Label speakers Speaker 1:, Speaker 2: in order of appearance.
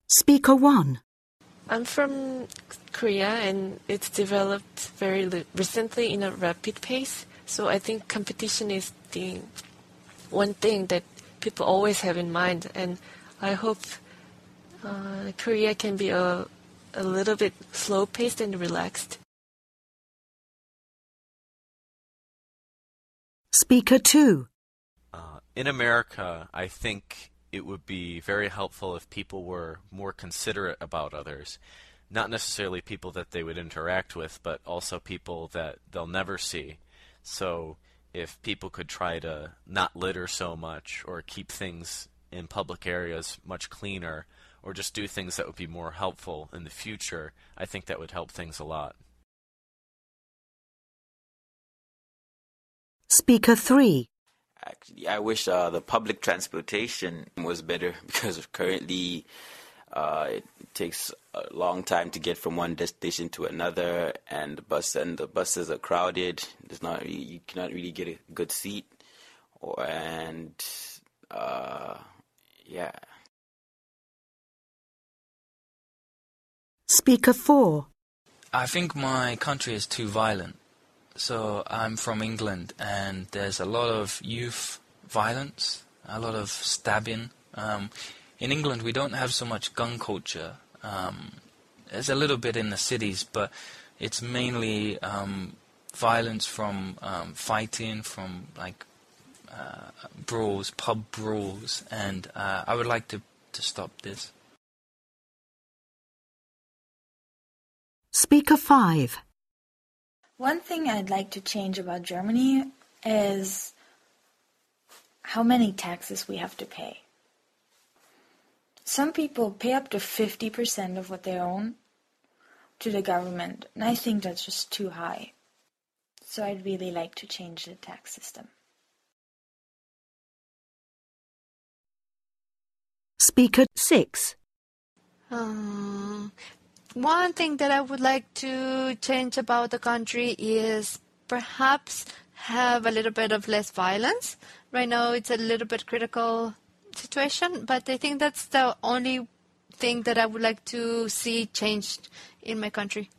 Speaker 1: Speaker 1.
Speaker 2: I'm from Korea, and it's developed very recently in a rapid pace. So I think competition is the one thing that people always have in mind, and I hope Korea can be a little bit slow-paced and relaxed.
Speaker 1: Speaker 2.
Speaker 3: In America, I think it would be very helpful if people were more considerate about others. Not necessarily people that they would interact with, but also people that they'll never see. So if people could try to not litter so much, or keep things in public areas much cleaner, or just do things that would be more helpful in the future, I think that would help things a lot.
Speaker 1: Speaker 3.
Speaker 4: Actually, I wish the public transportation was better, because currently it takes a long time to get from one destination to another, and the buses are crowded. You cannot really get a good seat, yeah.
Speaker 1: Speaker 4.
Speaker 5: I think my country is too violent. So I'm from England, and there's a lot of youth violence, a lot of stabbing. In England, we don't have so much gun culture. There's a little bit in the cities, but it's mainly violence from fighting, from brawls, pub brawls, and I would like to stop this.
Speaker 1: Speaker 5.
Speaker 6: One thing I'd like to change about Germany is how many taxes we have to pay. Some people pay up to 50% of what they own to the government, and I think that's just too high. So I'd really like to change the tax system.
Speaker 1: Speaker 6.
Speaker 7: One thing that I would like to change about the country is perhaps have a little bit of less violence. Right now it's a little bit critical situation, but I think that's the only thing that I would like to see changed in my country.